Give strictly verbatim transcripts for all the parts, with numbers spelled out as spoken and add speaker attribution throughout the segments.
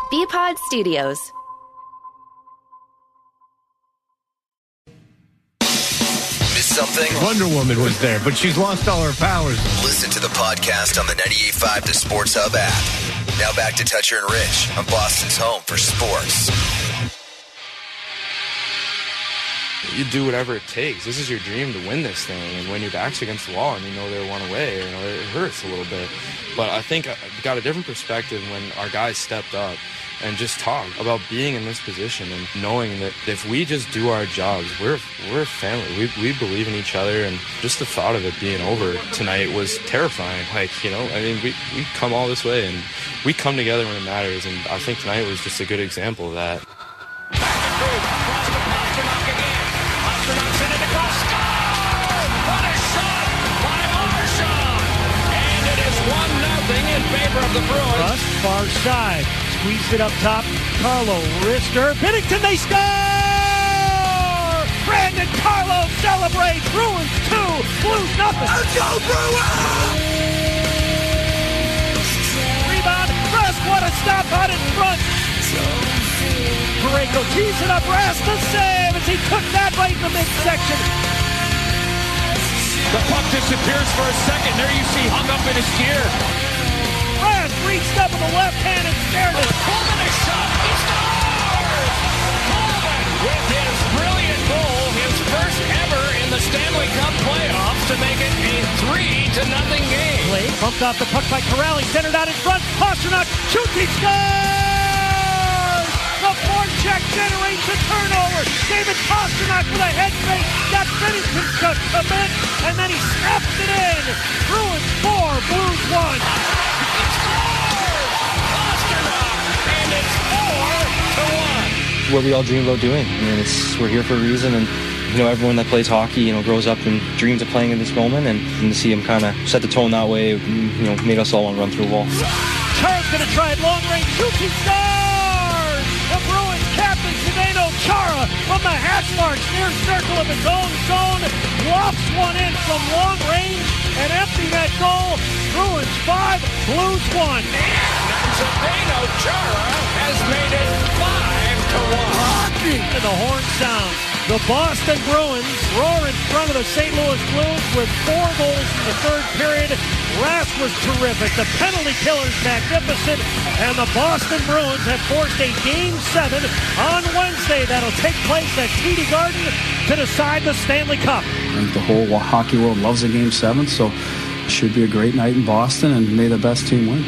Speaker 1: B-Pod Studios.
Speaker 2: Miss something?
Speaker 3: Wonder Woman was there, but she's lost all her powers.
Speaker 2: Listen to the podcast on the ninety-eight point five The Sports Hub app. Now back to Toucher and Rich on Boston's home for sports.
Speaker 4: You do whatever it takes. This is your dream to win this thing. And when your back's against the wall and you know they're one away, you know, it hurts a little bit. But I think I got a different perspective when our guys stepped up and just talked about being in this position and knowing that if we just do our jobs, we're we're a family. We we believe in each other, and just the thought of it being over tonight was terrifying. Like, you know, I mean, we, we come all this way, and we come together when it matters, and I think tonight was just a good example of that.
Speaker 5: one nothing in favor of the Bruins.
Speaker 6: Rust, far side. Squeeze it up top. Carlo, wrister. Binnington, they score! Brandon Carlo celebrates. Bruins two, Blues nothing. Let's go, Bruins! Rebound. Rust, what a stop out in front. Parayko tees it up. Rust, the save as he took that right in the midsection.
Speaker 5: The puck disappears for a second. There you see hung up in his gear.
Speaker 6: Rust reached up with the left hand and stared at
Speaker 5: Coleman a shot. He scores! Coleman with his brilliant goal, his first ever in the Stanley Cup playoffs to make it a three to nothing game.
Speaker 6: Blake bumped off the puck by Corrali, centered out in front. Pasternak shoots, he scores! The forecheck generates a turnover. David Pasternak with a head fake. Got Binnington to commit, and then he snaps it in. Bruins four, Blues one.
Speaker 5: He scores! Pasternak, and it's four to one.
Speaker 7: What we all dream about doing. I mean, it's we're here for a reason, and you know, everyone that plays hockey, you know, grows up and dreams of playing in this moment, and, and to see him kind of set the tone that way, you know, made us all want to run through a wall.
Speaker 6: Chara's going to try it long range. Shoots, he scores! The Bruins captain, Zdeno Chara, from the hash marks near circle of his own zone, lofts one in from long range and empty that goal. Bruins five, Blues one.
Speaker 5: And Zdeno Chara has made it five to one.
Speaker 6: Hockey! And the horn sounds. The Boston Bruins roar in front of the Saint Louis Blues with four goals in the third period. Rask was terrific. The penalty killer's magnificent. And the Boston Bruins have forced a Game seven on Wednesday that'll take place at T D Garden to decide the Stanley Cup.
Speaker 8: I think the whole hockey world loves a Game seven, so it should be a great night in Boston, and may the best team win.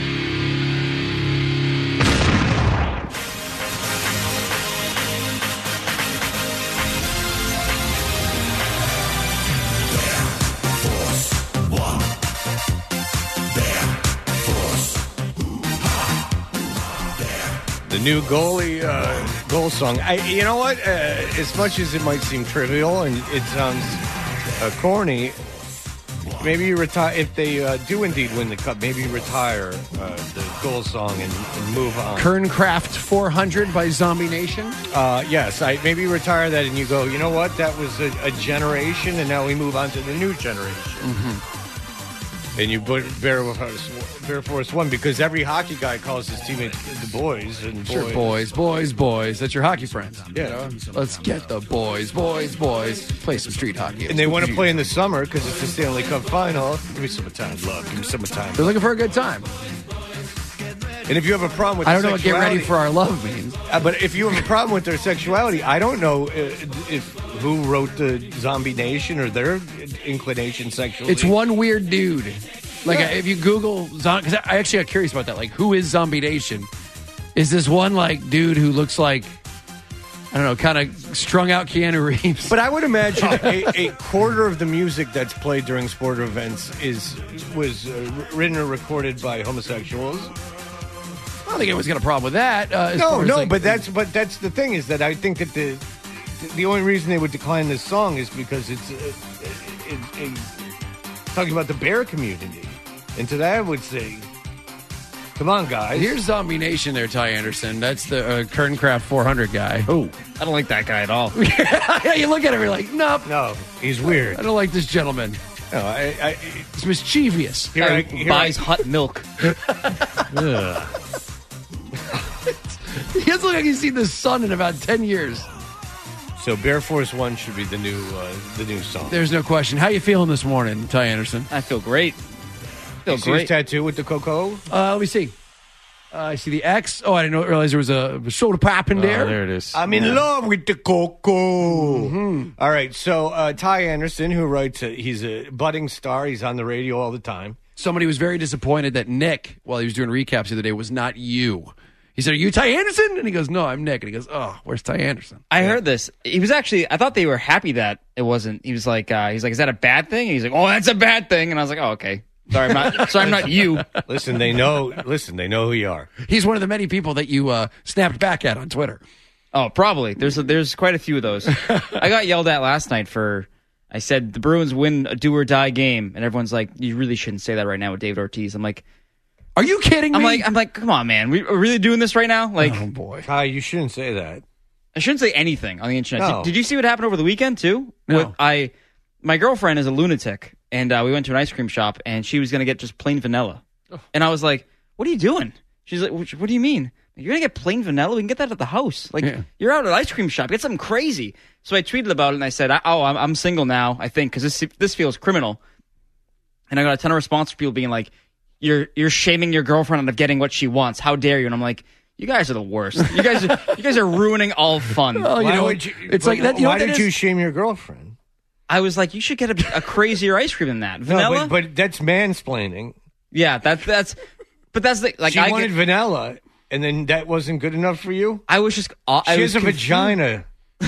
Speaker 3: New goalie uh, goal song. I, you know what? Uh, as much as it might seem trivial and it sounds uh, corny, maybe you retire if they uh, do indeed win the cup. Maybe retire uh, the goal song and, and move on.
Speaker 9: Kerncraft four hundred by Zombie Nation.
Speaker 3: Uh, yes, I maybe retire that and you go. You know what? That was a, a generation, and now we move on to the new generation. Mm-hmm. And you put Bear Bear Force One because every hockey guy calls his teammates the boys and boys.
Speaker 9: Sure, boys, boys, boys. That's your hockey friends.
Speaker 3: Yeah.
Speaker 9: You know? Let's get the boys, boys, boys. Play some street hockey.
Speaker 3: And they want to play in the summer because it's the Stanley Cup final. Give me some time, love. Give me some time.
Speaker 9: They're looking for a good time.
Speaker 3: And if you have a problem with
Speaker 9: I don't know what get
Speaker 3: sexuality,
Speaker 9: ready for our love means.
Speaker 3: Uh, but if you have a problem with their sexuality, I don't know if, if who wrote the Zombie Nation or their inclination sexually.
Speaker 9: It's one weird dude. Like, yeah. If you Google, because I actually am curious about that. Like, who is Zombie Nation? Is this one, like, dude who looks like, I don't know, kind of strung out Keanu Reeves?
Speaker 3: But I would imagine a, a quarter of the music that's played during sport events is was uh, written or recorded by homosexuals.
Speaker 9: I don't think anyone's got a problem with that. Uh,
Speaker 3: no, no,
Speaker 9: like,
Speaker 3: but that's but that's the thing is that I think that the the only reason they would decline this song is because it's uh, it, it, it, talking about the bear community. And to that I would say, come on, guys.
Speaker 9: Here's Zombie Nation there, Ty Anderson. That's the uh, Kerncraft four hundred guy.
Speaker 10: Oh, I don't like that guy at all.
Speaker 9: You look at him, you're like, nope.
Speaker 3: No, he's weird.
Speaker 9: I don't like this gentleman.
Speaker 3: No, I, I,
Speaker 9: it's mischievous.
Speaker 10: Here I, here buys I, hot milk.
Speaker 9: look like he's seen the sun in about ten years.
Speaker 3: So Bear Force One should be the new uh, the new song.
Speaker 9: There's no question. How you feeling this morning, Ty Anderson?
Speaker 1: I feel great. Feel
Speaker 3: you see
Speaker 1: great.
Speaker 3: his tattoo with the Coco?
Speaker 9: Uh, let me see. Uh, I see the X. Oh, I didn't know, realize there was a soda pop in there.
Speaker 4: Oh, there it is.
Speaker 3: I'm in love with the Coco. Mm-hmm. All right, so uh, Ty Anderson, who writes, a, he's a budding star. He's on the radio all the time.
Speaker 9: Somebody was very disappointed that Nick, while he was doing recaps the other day, was not you. He said, "Are you Ty Anderson?" And he goes, "No, I'm Nick." And he goes, "Oh, where's Ty Anderson?"
Speaker 1: I
Speaker 9: yeah.
Speaker 1: heard this. He was actually, I thought they were happy that it wasn't. He was like, uh, he's like, "Is that a bad thing?" And he's like, "Oh, that's a bad thing." And I was like, "Oh, okay. Sorry, I'm not. Sorry, I'm not you."
Speaker 3: Listen, they know. Listen, they know who you are.
Speaker 9: He's one of the many people that you uh, snapped back at on Twitter.
Speaker 1: Oh, probably. There's a, there's quite a few of those. I got yelled at last night for. I said the Bruins win a do or die game, and everyone's like, "You really shouldn't say that right now with David Ortiz." I'm like,
Speaker 9: "Are you kidding me?"
Speaker 1: I'm like, I'm like, "Come on, man. We are really doing this right now?" Like,
Speaker 9: oh boy,
Speaker 3: Ty, you shouldn't say that.
Speaker 1: I shouldn't say anything on the internet.
Speaker 3: No.
Speaker 1: Did, did you see what happened over the weekend too?
Speaker 9: No.
Speaker 1: With, I, my girlfriend is a lunatic, and uh, we went to an ice cream shop, and she was gonna get just plain vanilla, oh. and I was like, "What are you doing?" She's like, "What, what do you mean? You're gonna get plain vanilla? We can get that at the house. Like, yeah. You're out at an ice cream shop. Get something crazy." So I tweeted about it, and I said, "Oh, I'm, I'm single now. I think because this this feels criminal." And I got a ton of response from people being like, "You're you're shaming your girlfriend out of getting what she wants. How dare you?" And I'm like, "You guys are the worst. You guys are you guys are ruining all fun."
Speaker 9: Well, you
Speaker 3: why
Speaker 9: know,
Speaker 3: would you,
Speaker 9: it's like that. You
Speaker 3: why
Speaker 9: know
Speaker 3: did
Speaker 9: you
Speaker 3: you shame your girlfriend?
Speaker 1: I was like, "You should get a, a crazier ice cream than that. Vanilla."
Speaker 3: No, but, but that's mansplaining.
Speaker 1: Yeah, that's that's. But that's the like
Speaker 3: she
Speaker 1: I
Speaker 3: wanted
Speaker 1: get,
Speaker 3: vanilla, and then that wasn't good enough for you.
Speaker 1: I was just. Uh,
Speaker 3: she
Speaker 1: I
Speaker 3: has
Speaker 1: was
Speaker 3: a
Speaker 1: confused.
Speaker 3: vagina.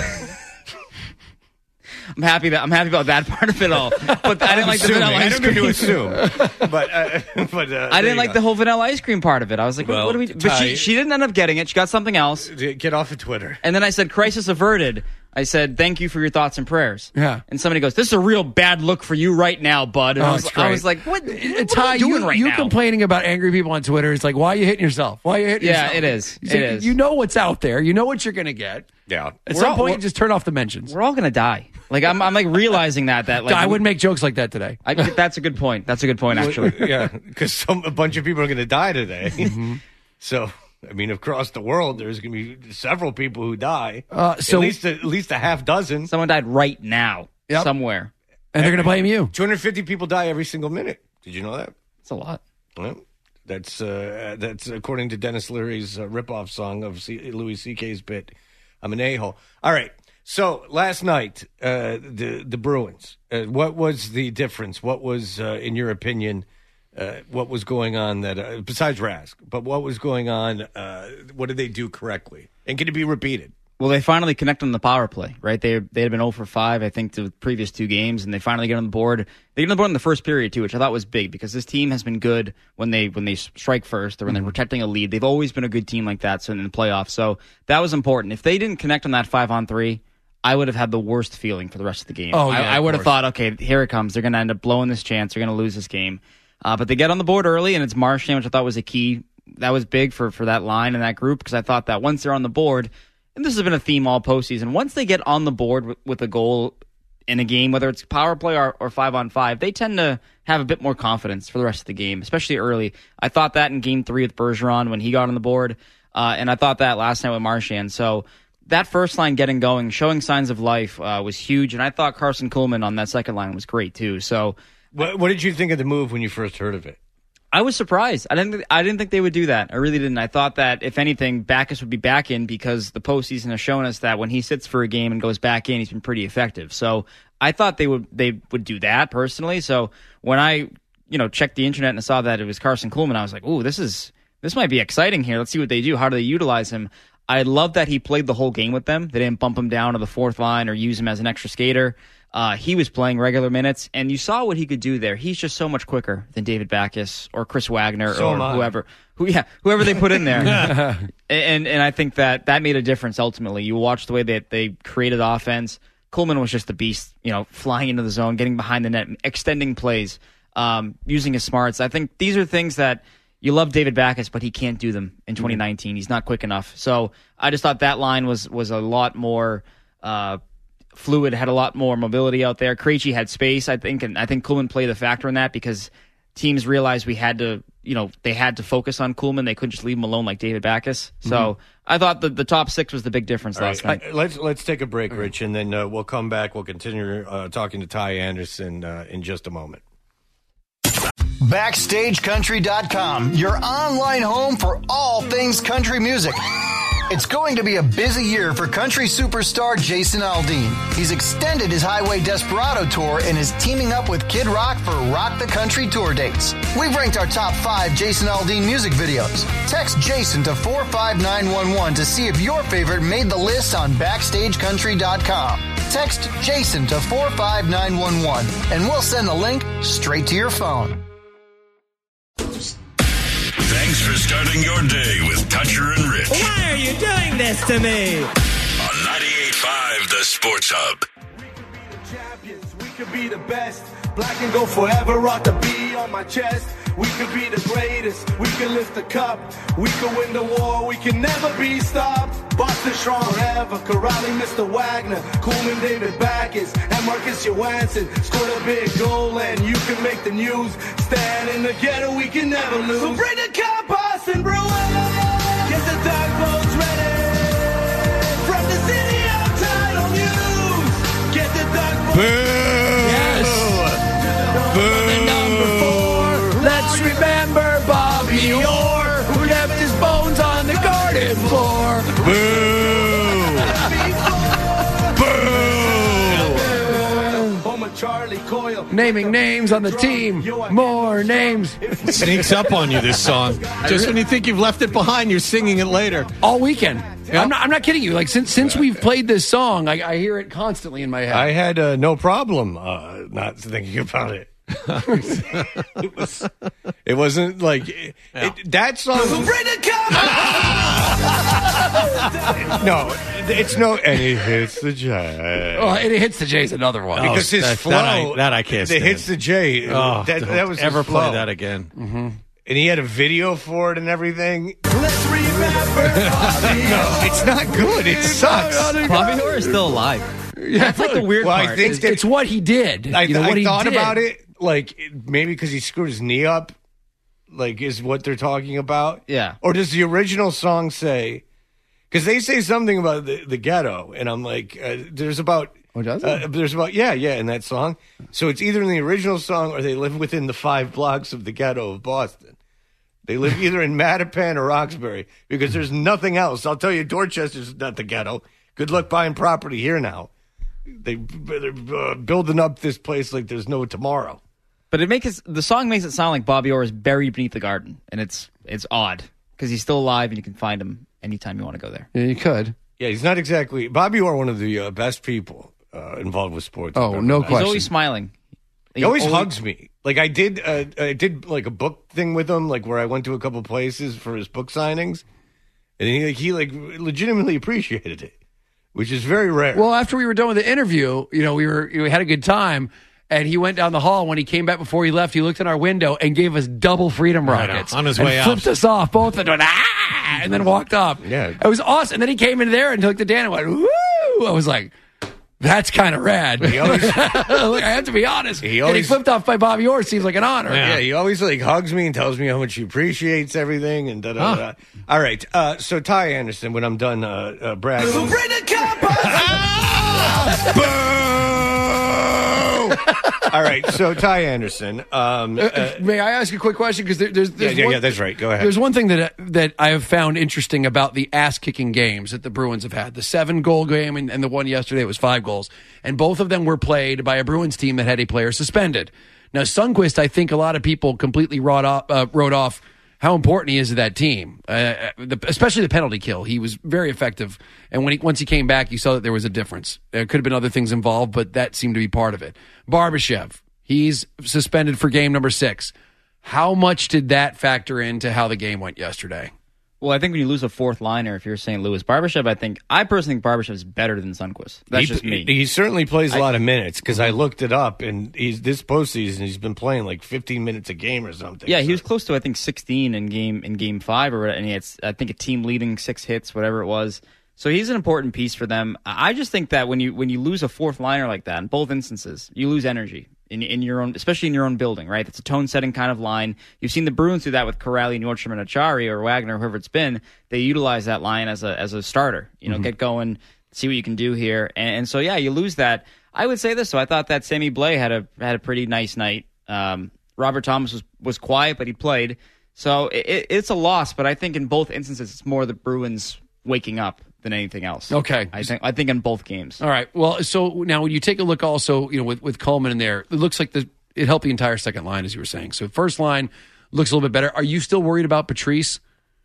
Speaker 1: I'm happy that I'm happy about that part of it all, but I didn't like the vanilla ice cream.
Speaker 3: I don't mean to assume, but uh, but uh,
Speaker 1: I didn't like go. the whole vanilla ice cream part of it. I was like,
Speaker 3: well,
Speaker 1: what do we? But she she didn't end up getting it. She got something else.
Speaker 3: Get off of Twitter.
Speaker 1: And then I said, "Crisis averted." I said, "Thank you for your thoughts and prayers."
Speaker 9: Yeah.
Speaker 1: And somebody goes, "This is a real bad look for you right now, bud." And
Speaker 9: oh,
Speaker 1: I, was, I was like, "What? what
Speaker 9: Ty,
Speaker 1: are you doing
Speaker 9: you,
Speaker 1: right
Speaker 9: you
Speaker 1: now?"
Speaker 9: complaining about angry people on Twitter is like, why are you hitting yourself? Why are you hitting
Speaker 1: yeah,
Speaker 9: yourself?
Speaker 1: it is.
Speaker 9: You, say,
Speaker 1: it is.
Speaker 9: You know what's out there. You know what you're going to get.
Speaker 3: Yeah.
Speaker 9: At
Speaker 1: we're
Speaker 9: some
Speaker 1: all,
Speaker 9: point, just turn off the mentions.
Speaker 1: We're all gonna die. Like I'm, I'm like realizing that that like
Speaker 9: I wouldn't make jokes like that today.
Speaker 1: I, that's a good point. That's a good point, actually.
Speaker 3: Yeah, because some a bunch of people are going to die today. Mm-hmm. So, I mean, across the world, there's going to be several people who die.
Speaker 9: Uh, so
Speaker 3: at least a, at least a half dozen.
Speaker 1: Someone died right now
Speaker 9: yep.
Speaker 1: somewhere,
Speaker 9: and they're going to blame you.
Speaker 3: two hundred fifty people die every single minute. Did you know that?
Speaker 1: That's a lot.
Speaker 3: Well, that's uh, that's according to Dennis Leary's uh, ripoff song of C- Louis C K's bit. I'm an a-hole. All right. So last night, uh, the the Bruins. Uh, what was the difference? What was, uh, in your opinion, uh, what was going on that uh, besides Rask? But what was going on? Uh, what did they do correctly? And can it be repeated?
Speaker 1: Well, they finally connect on the power play, right? They they had been zero for five, I think, to the previous two games, and they finally get on the board. They get on the board in the first period too, which I thought was big because this team has been good when they when they strike first or when they're protecting a lead. They've always been a good team like that. So in the playoffs, so that was important. If they didn't connect on that five on three, I would have had the worst feeling for the rest of the game.
Speaker 9: Oh, yeah,
Speaker 1: I, I would have
Speaker 9: course.
Speaker 1: thought, okay, here it comes. They're going to end up blowing this chance. They're going to lose this game. Uh, but they get on the board early, and it's Marchand, which I thought was a key. That was big for, for that line and that group because I thought that once they're on the board, and this has been a theme all postseason, once they get on the board with, with a goal in a game, whether it's power play or, or five on five, they tend to have a bit more confidence for the rest of the game, especially early. I thought that in game three with Bergeron when he got on the board, uh, and I thought that last night with Marchand. So that first line getting going, showing signs of life uh, was huge, and I thought Carson Kuhlman on that second line was great too. So,
Speaker 3: What, what did you think of the move when you first heard of it?
Speaker 1: I was surprised. I didn't. I didn't think they would do that. I really didn't. I thought that if anything, Backes would be back in because the postseason has shown us that when he sits for a game and goes back in, he's been pretty effective. So I thought they would. They would do that personally. So when I, you know, checked the internet and saw that it was Carson Kuhlman, I was like, "Ooh, this is this might be exciting here. Let's see what they do. How do they utilize him?" I love that he played the whole game with them. They didn't bump him down to the fourth line or use him as an extra skater. Uh, he was playing regular minutes, and you saw what he could do there. He's just so much quicker than David Backes or Chris Wagner
Speaker 3: so
Speaker 1: or whoever, who yeah, whoever they put in there. and and I think that that made a difference ultimately. You watch the way that they created offense. Kuhlman was just a beast, you know, flying into the zone, getting behind the net, extending plays, um, using his smarts. I think these are things that you love David Backes, but he can't do them in twenty nineteen. Mm-hmm. He's not quick enough. So I just thought that line was was a lot more uh, fluid, had a lot more mobility out there. Krejci had space, I think, and I think Kuhlman played a factor in that because teams realized we had to you know, they had to focus on Kuhlman. They couldn't just leave him alone like David Backes. So
Speaker 3: Mhm.
Speaker 1: I thought the, the top six was the big difference
Speaker 3: All
Speaker 1: last
Speaker 3: right,
Speaker 1: night.
Speaker 3: uh, let's let's take a break, Rich, and then uh, we'll come back. We'll continue uh, talking to Ty Anderson uh, in just a moment.
Speaker 10: Backstage Country dot com, your online home for all things country music. It's going to be a busy year for country superstar Jason Aldean. He's extended his Highway Desperado tour and is teaming up with Kid Rock for Rock the Country tour dates. We've ranked our top five Jason Aldean music videos. Text Jason to four five nine one one to see if your favorite made the list on Backstage Country dot com. Text Jason to four five nine one one and we'll send the link straight to your phone.
Speaker 11: Thanks for starting your day with Toucher and Rich.
Speaker 12: Why are you doing this to me?
Speaker 11: On ninety-eight point five, The Sports Hub.
Speaker 13: We could be the best. Black and gold forever, rock the B on my chest. We could be the greatest. We could lift the cup. We could win the war. We can never be stopped. Boston strong ever. Corralling Mister Wagner. Coolman, David Backes, and Marcus Johansson scored a big goal, and you can make the news. Stand in the ghetto. We can never lose. So bring the cup, Boston Bruins. Get the dog boats ready. From the city of title news. Get the dog boats ready.
Speaker 9: The number four. Let's remember Bobby Orr, who left his bones on the garden floor.
Speaker 13: Charlie Coyle.
Speaker 9: Naming names on the team. More names.
Speaker 3: Sneaks up on you, this song. Just when you think you've left it behind, you're singing it later.
Speaker 9: All weekend. Yep. I'm, not, I'm not kidding you. Like since since we've played this song, I, I hear it constantly in my head.
Speaker 3: I had uh, no problem uh, not thinking about it. it, was, it wasn't like it,
Speaker 13: Yeah.
Speaker 3: it, that song. No, it's no, and he hits the J.
Speaker 9: Oh, and it hits the J's another one.
Speaker 3: Because his
Speaker 14: that-
Speaker 3: flow,
Speaker 14: that I- that I can't
Speaker 3: It
Speaker 14: stand.
Speaker 3: hits the J.
Speaker 14: Oh,
Speaker 3: that,
Speaker 14: don't
Speaker 3: that was
Speaker 14: ever
Speaker 3: his flow.
Speaker 14: play that again.
Speaker 9: Mm-hmm.
Speaker 3: And he had a video for it and everything.
Speaker 13: Let's remember.
Speaker 3: No, it's not good. It sucks.
Speaker 1: Bobby Orr is still alive. That's like the weird
Speaker 3: Well,
Speaker 1: part.
Speaker 3: I think
Speaker 9: It's,
Speaker 3: that-
Speaker 9: it's what he did.
Speaker 3: I,
Speaker 9: you know,
Speaker 3: I
Speaker 9: what he
Speaker 3: thought
Speaker 9: did.
Speaker 3: about it, like maybe because he screwed his knee up, like is what they're talking about.
Speaker 1: Yeah.
Speaker 3: Or does the original song say? Because they say something about the, the ghetto, and I'm like, uh, there's about.
Speaker 9: Oh, does it?
Speaker 3: Uh, there's about yeah, yeah, in that song. So it's either in the original song or they live within the five blocks of the ghetto of Boston. They live either in Mattapan or Roxbury because there's nothing else. I'll tell you, Dorchester's not the ghetto. Good luck buying property here now. They, they're uh, building up this place like there's no tomorrow.
Speaker 1: But it makes it, the song makes it sound like Bobby Orr is buried beneath the garden, and it's it's odd because he's still alive and you can find him anytime you want to go there.
Speaker 9: Yeah, you could.
Speaker 3: Yeah, he's not exactly Bobby Orr, one of the uh, best people uh, involved with sports.
Speaker 9: Oh,
Speaker 3: I've ever
Speaker 9: no
Speaker 3: met.
Speaker 1: He's always smiling.
Speaker 3: He always hugs me. Like I did, uh, I did like a book thing with him, like where I went to a couple places for his book signings, and he like he like legitimately appreciated it, which is very rare.
Speaker 9: Well, after we were done with the interview, you know, we were we had a good time, and he went down the hall. When he came back before he left, he looked in our window and gave us double freedom
Speaker 14: I know.
Speaker 9: rockets
Speaker 14: On his
Speaker 9: and
Speaker 14: way out.
Speaker 9: flipped us off both and went ah, and then walked off.
Speaker 3: Yeah.
Speaker 9: It was awesome. And then he came in there and looked at Dan and went woo. I was like, that's kind of rad.
Speaker 3: He always-
Speaker 9: Look, I have to be honest.
Speaker 3: He
Speaker 9: and he
Speaker 3: always-
Speaker 9: flipped off by Bobby Orr seems like an honor.
Speaker 3: Yeah, he always like hugs me and tells me how much he appreciates everything and da da da. All right, uh, so Ty Anderson, when I'm done uh, uh, bragging. All right, so Ty Anderson. Um,
Speaker 9: Uh,
Speaker 3: uh,
Speaker 9: may I ask a quick question? Because there, there's,
Speaker 3: yeah,
Speaker 9: there's
Speaker 3: yeah,
Speaker 9: one,
Speaker 3: yeah, that's right. Go ahead.
Speaker 9: There's one thing that that I have found interesting about the ass-kicking games that the Bruins have had. The seven-goal game and, and the one yesterday was five goals. And both of them were played by a Bruins team that had a player suspended. Now, Sundqvist, I think a lot of people completely wrote off, uh, wrote off how important he is to that team, uh, the, especially the penalty kill. He was very effective. And when he, once he came back, you saw that there was a difference. There could have been other things involved, but that seemed to be part of it. Barbashev, he's suspended for game number six. How much did that factor into how the game went yesterday?
Speaker 1: Well, I think when you lose a fourth liner, if you're Saint Louis, Barbashev, I think I personally think Barbashev is better than Sundqvist. That's
Speaker 3: he,
Speaker 1: just me.
Speaker 3: He certainly plays a
Speaker 1: I-
Speaker 3: lot of minutes because I looked it up, and he's this postseason he's been playing like fifteen minutes a game or something.
Speaker 1: Yeah, he was close to I think sixteen in game in game five, or and he had I think a team leading six hits, whatever it was. So he's an important piece for them. I just think that when you when you lose a fourth liner like that, in both instances, you lose energy. in in your own, especially in your own building, right? It's a tone-setting kind of line. You've seen the Bruins do that with Corrali, Nordstrom, and Achari, or Wagner, whoever it's been. They utilize that line as a as a starter. You know, mm-hmm. get going, see what you can do here, and, and so yeah, you lose that. I would say this, so I thought that Sammy Blais had a had a pretty nice night. Um, Robert Thomas was was quiet, but he played. So it, it's a loss, but I think in both instances, it's more the Bruins waking up than anything else.
Speaker 9: Okay.
Speaker 1: I think I think in both games.
Speaker 9: All right. Well, so now when you take a look also, you know, with, with Coleman in there, it looks like the it helped the entire second line, as you were saying. So first line looks a little bit better. Are you still worried about Patrice?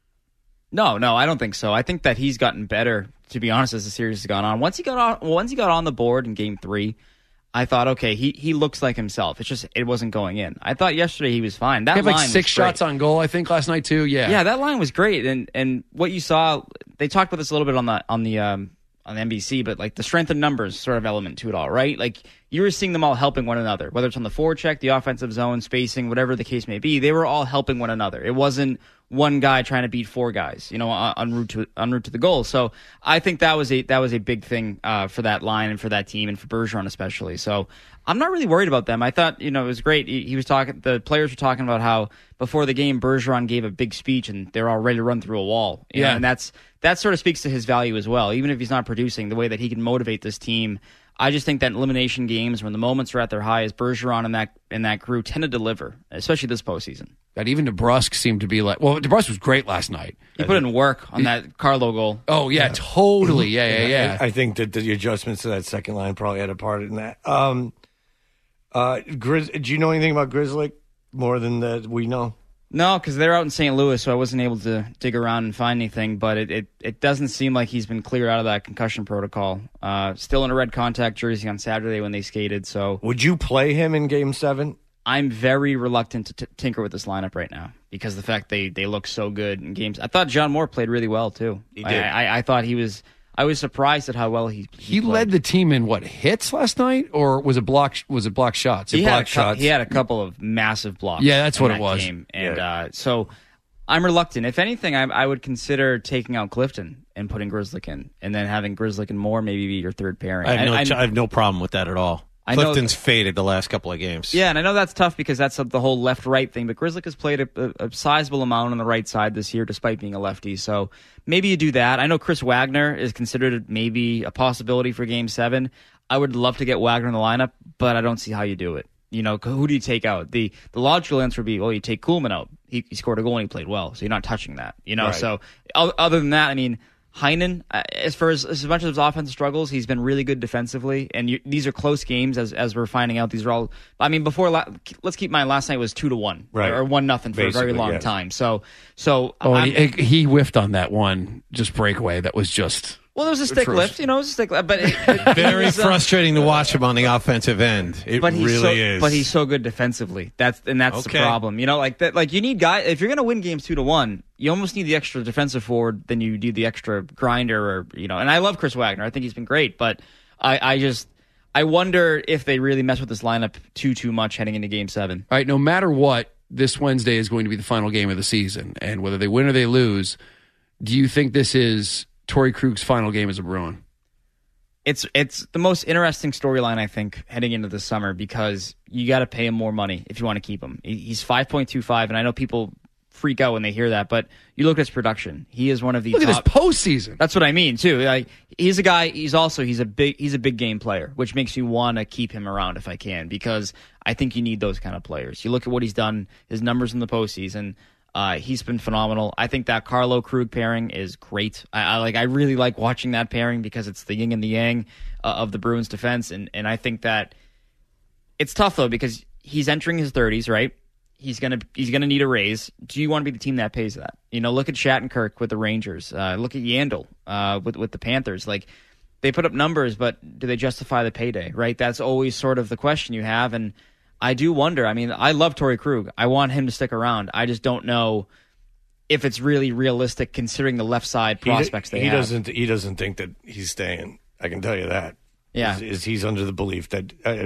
Speaker 1: No, no, I don't think so. I think that he's gotten better, to be honest, as the series has gone on. Once he got on, once he got on the board in game three, I thought, okay, he, he looks like himself. It's just it wasn't going in. I thought yesterday he was fine. That
Speaker 9: he had
Speaker 1: line
Speaker 9: like six shots on goal, I think, last night too. Yeah,
Speaker 1: yeah, that line was great. And and what you saw, they talked about this a little bit on the on the um, on the N B C, but like the strength in numbers sort of element to it all, right? Like you were seeing them all helping one another, whether it's on the forward check, the offensive zone, spacing, whatever the case may be. They were all helping one another. It wasn't one guy trying to beat four guys, you know, on, en route to en route to the goal. So I think that was a that was a big thing uh, for that line and for that team and for Bergeron especially. So I'm not really worried about them. I thought, you know, it was great. He, he was talking. The players were talking about how before the game, Bergeron gave a big speech and they're all ready to run through a wall. You
Speaker 9: yeah,
Speaker 1: know, and that's that sort of speaks to his value as well. Even if he's not producing, the way that he can motivate this team. I just think that elimination games, when the moments are at their highest, Bergeron and that and that crew tend to deliver, especially this postseason.
Speaker 9: That even DeBrusk seemed to be like, well, DeBrusk was great last night.
Speaker 1: He put in work on that Carlo goal.
Speaker 9: Oh, yeah, yeah. totally. Yeah, yeah, yeah.
Speaker 3: I, I think that the adjustments to that second line probably had a part in that. Um, uh, Grizz, do you know anything about Grizzly more than that we know?
Speaker 1: No, because they're out in Saint Louis, so I wasn't able to dig around and find anything. But it, it, it doesn't seem like he's been cleared out of that concussion protocol. Uh, still in a red contact jersey on Saturday when they skated. So,
Speaker 3: would you play him in Game Seven?
Speaker 1: I'm very reluctant to t- tinker with this lineup right now because the fact they they look so good in games. I thought John Moore played really well too.
Speaker 3: He did.
Speaker 1: I, I, I thought he was. I was surprised at how well he
Speaker 9: he, he led the team in what hits last night, or was it block was it block shots?
Speaker 1: He,
Speaker 9: it
Speaker 1: had,
Speaker 9: block
Speaker 1: a,
Speaker 9: shots.
Speaker 1: he had a couple of massive blocks.
Speaker 9: Yeah, that's what
Speaker 1: that
Speaker 9: it was.
Speaker 1: Game. And
Speaker 3: yeah.
Speaker 1: uh, so I'm reluctant. If anything, I, I would consider taking out Clifton and putting Grizzlick in, and then having Grizzlick and Moore maybe be your third pairing.
Speaker 14: I have no,
Speaker 1: I,
Speaker 14: I, I have no problem with that at all.
Speaker 1: I
Speaker 14: Clifton's
Speaker 1: know,
Speaker 14: faded the last couple of games.
Speaker 1: Yeah, and I know that's tough because that's the whole left-right thing, but Grizzlick has played a, a, a sizable amount on the right side this year despite being a lefty, so maybe you do that. I know Chris Wagner is considered maybe a possibility for Game seven. I would love to get Wagner in the lineup, but I don't see how you do it. You know, who do you take out? The the logical answer would be, well, you take Kuhlman out. He, he scored a goal and he played well, so you're not touching that. You know,
Speaker 3: right.
Speaker 1: So other than that, I mean, Heinen, as far as as much as his offensive struggles, he's been really good defensively, and you, these are close games. As as we're finding out, these are all. I mean, before la- let's keep in mind, last night was two to one,
Speaker 3: right.
Speaker 1: or one nothing for
Speaker 3: Basically,
Speaker 1: a very long
Speaker 3: yeah.
Speaker 1: time. So so
Speaker 9: oh, he, he whiffed on that one just breakaway. That was just.
Speaker 1: Well, there was a stick
Speaker 9: Atrocious.
Speaker 1: lift, you know, it was a stick lift, but it, it,
Speaker 14: Very
Speaker 1: was, uh,
Speaker 14: frustrating to watch him on the offensive end. It
Speaker 1: but he's
Speaker 14: really
Speaker 1: so,
Speaker 14: is.
Speaker 1: But he's so good defensively. That's and that's
Speaker 14: Okay.
Speaker 1: the problem. You know, like that. Like you need guys. If you're going to win games two to one, you almost need the extra defensive forward than you do the extra grinder, or you know. And I love Chris Wagner. I think he's been great, but I, I just I wonder if they really mess with this lineup too too much heading into Game Seven.
Speaker 9: All right, no matter what, this Wednesday is going to be the final game of the season, and whether they win or they lose, do you think this is Torrey Krug's final game as a Bruin?
Speaker 1: It's it's the most interesting storyline, I think, heading into the summer because you got to pay him more money if you want to keep him. He's five point two five, and I know people freak out when they hear that, but you look at his production. He is one of the
Speaker 9: look
Speaker 1: top.
Speaker 9: At his postseason.
Speaker 1: That's what I mean too. Like he's a guy. He's also he's a big he's a big game player, which makes you want to keep him around if I can because I think you need those kind of players. You look at what he's done, his numbers in the postseason. Uh, he's been phenomenal. I think that Carlo Krug pairing is great. I, I like. I really like watching that pairing because it's the yin and the yang uh, of the Bruins' defense, and and I think that it's tough though because he's entering his thirties, right? He's gonna he's gonna need a raise. Do you want to be the team that pays that? You know, look at Shattenkirk with the Rangers. Uh, look at Yandel uh, with with the Panthers. Like they put up numbers, but do they justify the payday? Right? That's always sort of the question you have, and I do wonder. I mean, I love Torrey Krug. I want him to stick around. I just don't know if it's really realistic considering the left side prospects
Speaker 3: he,
Speaker 1: they
Speaker 3: he
Speaker 1: have.
Speaker 3: Doesn't, he doesn't think that he's staying. I can tell you that.
Speaker 1: Yeah.
Speaker 3: Is, is he's under the belief that, uh,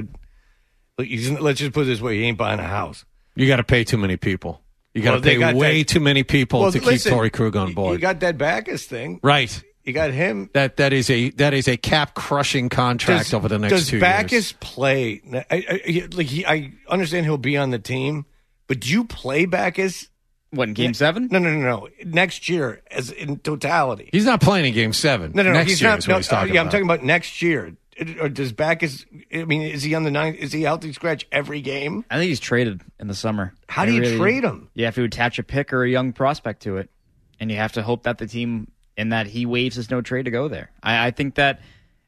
Speaker 3: he's, let's just put it this way, he ain't buying a house.
Speaker 14: You got to pay too many people. You got to
Speaker 3: Well, they
Speaker 14: pay
Speaker 3: got
Speaker 14: way
Speaker 3: that-
Speaker 14: too many people
Speaker 3: Well,
Speaker 14: to
Speaker 3: listen,
Speaker 14: keep Torrey Krug on board.
Speaker 3: You got that Backus thing.
Speaker 14: Right.
Speaker 3: You got him.
Speaker 14: That that is a that is a cap crushing contract
Speaker 3: Does,
Speaker 14: over the next
Speaker 3: does
Speaker 14: two
Speaker 3: Backus
Speaker 14: years.
Speaker 3: play? I, I, like he, I understand he'll be on the team, but do you play Backus?
Speaker 1: What, in Game Seven?
Speaker 3: No, no, no, no. Next year, as in totality.
Speaker 14: He's not playing in Game Seven.
Speaker 3: No, no, no.
Speaker 14: Next
Speaker 3: He's
Speaker 14: year
Speaker 3: not.
Speaker 14: is what
Speaker 3: No,
Speaker 14: he's talking
Speaker 3: uh, yeah,
Speaker 14: about.
Speaker 3: I'm talking about next year. It- Or does Backus? I mean, is he on the nine? Is he healthy scratch every game?
Speaker 1: I think he's traded in the summer.
Speaker 3: How
Speaker 1: I
Speaker 3: do you
Speaker 1: really-
Speaker 3: trade him?
Speaker 1: You have to attach a pick or a young prospect to it, and you have to hope that the team and that he waives his no trade to go there. I, I think that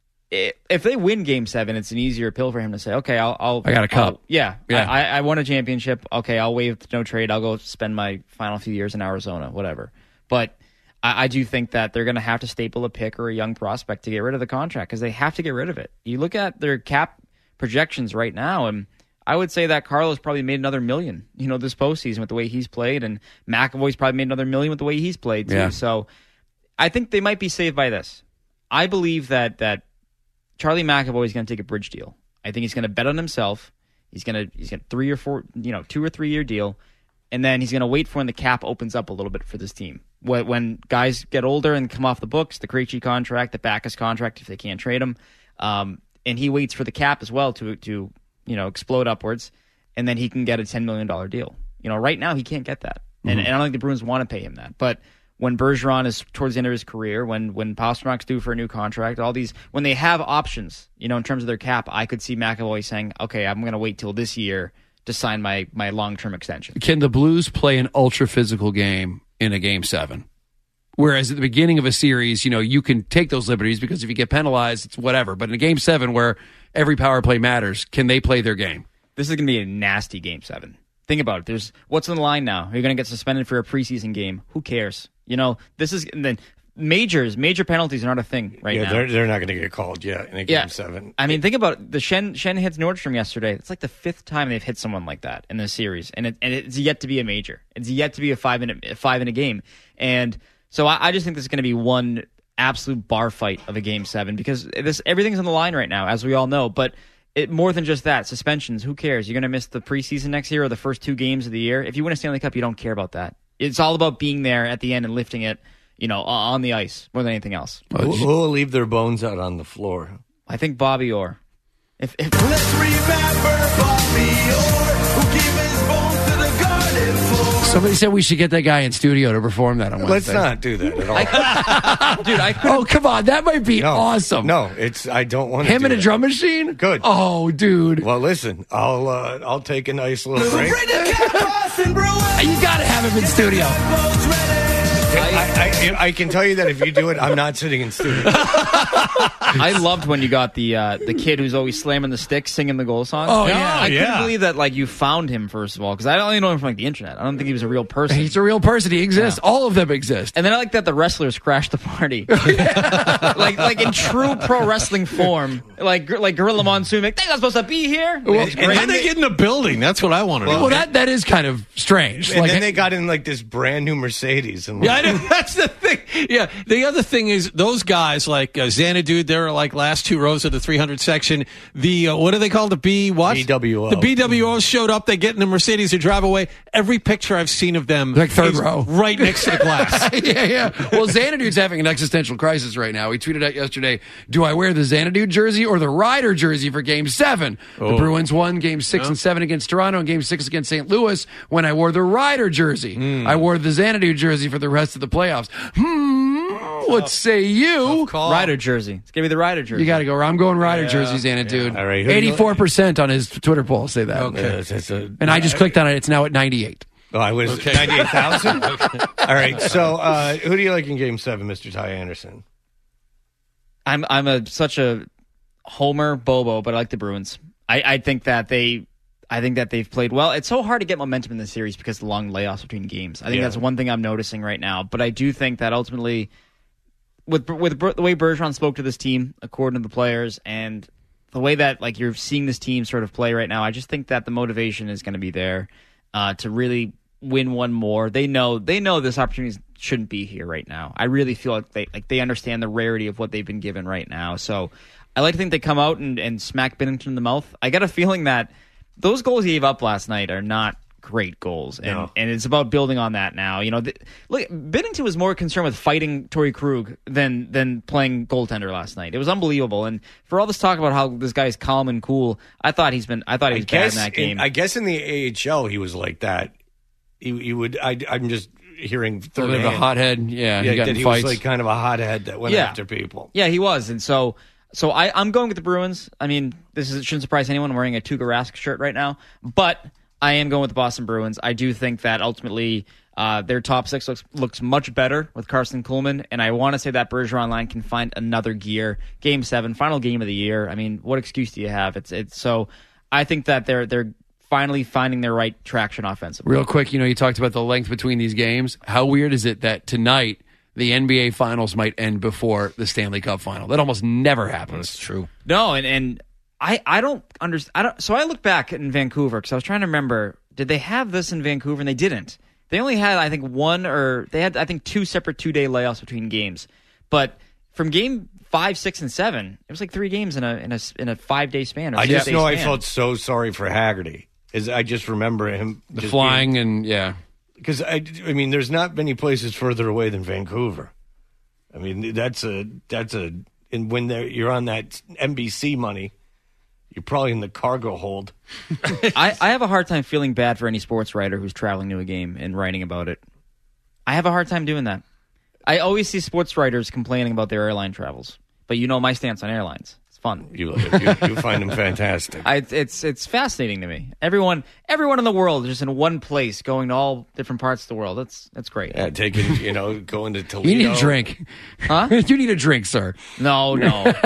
Speaker 1: i- if they win Game Seven, it's an easier pill for him to say, "Okay, I'll." I'll
Speaker 9: I got a cup.
Speaker 1: I'll- yeah,
Speaker 9: Yeah.
Speaker 1: I, I won a championship. Okay, I'll waive the no trade. I'll go spend my final few years in Arizona, whatever. But I, I do think that they're going to have to staple a pick or a young prospect to get rid of the contract because they have to get rid of it. You look at their cap projections right now, and I would say that Carlos probably made another million, you know, this postseason with the way he's played, and McAvoy's probably made another million with the way he's played too.
Speaker 9: Yeah.
Speaker 1: So I think they might be saved by this. I believe that that Charlie McAvoy is going to take a bridge deal. I think he's going to bet on himself. He's going to he's got three or four, you know, two or three year deal, and then he's going to wait for when the cap opens up a little bit for this team. When, when guys get older and come off the books, the Krejci contract, the Backus contract, if they can't trade him, um, and he waits for the cap as well to to you know explode upwards, and then he can get a ten million dollar deal. You know, right now he can't get that, and, and I don't think the Bruins want to pay him that, but. When Bergeron is towards the end of his career, when when Pasternak's due for a new contract, all these when they have options, you know, in terms of their cap, I could see McAvoy saying, "Okay, I'm going to wait till this year to sign my my long term extension."
Speaker 9: Can the Blues play an ultra physical game in a Game Seven? Whereas at the beginning of a series, you know, you can take those liberties because if you get penalized, it's whatever. But in a Game Seven, where every power play matters, can they play their game?
Speaker 1: This is going to be a nasty Game Seven. Think about it. There's what's on the line now. You're going to get suspended for a preseason game. Who cares? You know, this is then majors. Major penalties are not a thing right
Speaker 3: yeah,
Speaker 1: now.
Speaker 3: they're they're not going to get called yet in a game
Speaker 1: Yeah.
Speaker 3: seven.
Speaker 1: I mean, think about it. The Shen Shen hits Nordstrom yesterday. It's like the fifth time they've hit someone like that in this series, and it, and it's yet to be a major. It's yet to be a five in a, five in a game, and so I, I just think this is going to be one absolute bar fight of a Game Seven because this everything's on the line right now, as we all know. But it, more than just that, suspensions. Who cares? You're going to miss the preseason next year or the first two games of the year. If you win a Stanley Cup, you don't care about that. It's all about being there at the end and lifting it. You know, on the ice more than anything else.
Speaker 3: Who who will leave their bones out on the floor?
Speaker 1: I think Bobby Orr. If, if
Speaker 13: Let's remember Bobby Orr, who gave his bones to the garden floor.
Speaker 9: Somebody said we should get that guy in studio to perform that on
Speaker 3: Let's
Speaker 9: Wednesday.
Speaker 3: not do that at all.
Speaker 1: Dude, I
Speaker 9: Oh, come on. That might be
Speaker 3: No.
Speaker 9: awesome.
Speaker 3: No, it's I don't want to
Speaker 9: Him
Speaker 3: do
Speaker 9: in a
Speaker 3: that.
Speaker 9: drum machine?
Speaker 3: Good.
Speaker 9: Oh, dude.
Speaker 3: Well, listen, I'll uh, I'll take a nice little break.
Speaker 13: Bring the cat Boston Bruins.
Speaker 9: You got to have him in studio.
Speaker 13: Boats ready.
Speaker 3: I, I, I can tell you that if you do it, I'm not sitting in studio.
Speaker 1: I loved when you got the uh, the kid who's always slamming the stick, singing the goal song.
Speaker 9: Oh, yeah.
Speaker 1: I couldn't
Speaker 14: yeah.
Speaker 1: believe that. Like you found him first of all, because I only know him from like the internet. I don't think he was a real person.
Speaker 9: He's a real person. He exists. All of them exist.
Speaker 1: And then I like that the wrestlers crashed the party, like like in true pro wrestling form, like like Gorilla Monsoon. Like, they're not supposed to be here.
Speaker 14: Well,
Speaker 1: It's
Speaker 14: and
Speaker 1: great.
Speaker 14: then they get in the building. That's what I want to know.
Speaker 9: Well, that, that is kind of strange.
Speaker 3: And
Speaker 9: Like,
Speaker 3: then they got in like this brand new Mercedes. And
Speaker 14: Yeah, I know. That's the thing. Yeah, the other thing is those guys like uh, Xanadu. They're like last two rows of the three hundred section. The uh, what do they call the B what?
Speaker 3: B W O.
Speaker 14: The B W O showed up. They get in the Mercedes. They drive away. Every picture I've seen of them,
Speaker 9: Like third
Speaker 14: is
Speaker 9: row.
Speaker 14: right next to the glass.
Speaker 9: yeah, yeah. Well, Xanadu's having an existential crisis right now. He tweeted out yesterday, do I wear the Xanadu jersey or the Ryder jersey for Game seven?
Speaker 14: Oh.
Speaker 9: The Bruins won Game six and seven against Toronto and Game six against Saint Louis when I wore the Ryder jersey.
Speaker 14: Hmm.
Speaker 9: I wore the Xanadu jersey for the rest of the playoffs. Hmm, what say you?
Speaker 1: Ryder jersey. It's gonna be the Ryder jersey.
Speaker 9: You got to go. I'm going Ryder jersey, Xanadu.
Speaker 3: All right, who do you-
Speaker 9: eighty-four percent on his Twitter poll say that.
Speaker 3: Okay. That's- that's a-
Speaker 9: And I just clicked on it. It's now at ninety-eight.
Speaker 3: Oh, I was
Speaker 14: Okay.
Speaker 3: ninety-eight thousand? All right, so uh, who do you like in Game seven, Mister Ty Anderson?
Speaker 1: I'm I'm a such a homer Bobo, but I like the Bruins. I, I think that they I think that they've played well. It's so hard to get momentum in the series because of the long layoffs between games. I think
Speaker 3: Yeah.
Speaker 1: that's one thing I'm noticing right now. But I do think that ultimately, with with the way Bergeron spoke to this team, according to the players, and the way that like you're seeing this team sort of play right now, I just think that the motivation is going to be there uh, to really win one more. They know they know this opportunity shouldn't be here right now. I really feel like they like they understand the rarity of what they've been given right now. So I like to think they come out and, and smack Binnington in the mouth. I got a feeling that those goals he gave up last night are not great goals, and
Speaker 3: No.
Speaker 1: and it's about building on that now. You know, th- look, Binnington was more concerned with fighting Torrey Krug than than playing goaltender last night. It was unbelievable, and for all this talk about how this guy's calm and cool, I thought he's been. I thought he was
Speaker 3: I
Speaker 1: bad
Speaker 3: guess
Speaker 1: in that game.
Speaker 3: In, I guess in the A H L he was like that. He, he would. I, I'm just hearing
Speaker 9: A little bit of a
Speaker 3: third-hand.
Speaker 9: hothead. Yeah, he
Speaker 3: yeah,
Speaker 9: got
Speaker 3: that
Speaker 9: in
Speaker 3: he
Speaker 9: fights.
Speaker 3: was like kind of a hothead that went
Speaker 1: Yeah.
Speaker 3: after people.
Speaker 1: Yeah, he was, and so so I, I'm going with the Bruins. I mean, this is, shouldn't surprise anyone. I'm wearing a Tuukka Rask shirt right now, but I am going with the Boston Bruins. I do think that ultimately uh, their top six looks looks much better with Carson Kuhlman, and I want to say that Bergeron line can find another gear. Game seven, final game of the year. I mean, what excuse do you have? It's it's so. I think that they're they're finally finding their right traction offensively.
Speaker 9: Real quick, you know, you talked about the length between these games. How weird is it that tonight the N B A Finals might end before the Stanley Cup Final? That almost never happens.
Speaker 14: That's true.
Speaker 1: No, and and I I don't understand. I don't. So I look back in Vancouver because I was trying to remember. Did they have this in Vancouver? And they didn't. They only had I think one or they had I think two separate two day layoffs between games. But from game five, six, and seven, it was like three games in a in a in a five day span. Or
Speaker 3: I just
Speaker 1: six-day
Speaker 3: know I
Speaker 1: span.
Speaker 3: felt so sorry for Haggerty. Is I just remember him
Speaker 9: The
Speaker 3: just
Speaker 9: flying
Speaker 3: being,
Speaker 9: and, yeah.
Speaker 3: because I, I mean, there's not many places further away than Vancouver. I mean, that's a that's a and when they're, you're on that N B C money, you're probably in the cargo hold.
Speaker 1: I, I have a hard time feeling bad for any sports writer who's traveling to a game and writing about it. I have a hard time doing that. I always see sports writers complaining about their airline travels, but you know my stance on airlines. It's fun.
Speaker 3: You you, you find them fantastic.
Speaker 1: I, it's it's fascinating to me. Everyone everyone in the world is just in one place, going to all different parts of the world. That's that's great.
Speaker 3: Yeah, taking you know going to Toledo.
Speaker 9: You need a drink.
Speaker 1: Huh?
Speaker 9: You need a drink, sir.
Speaker 1: No, no. We're not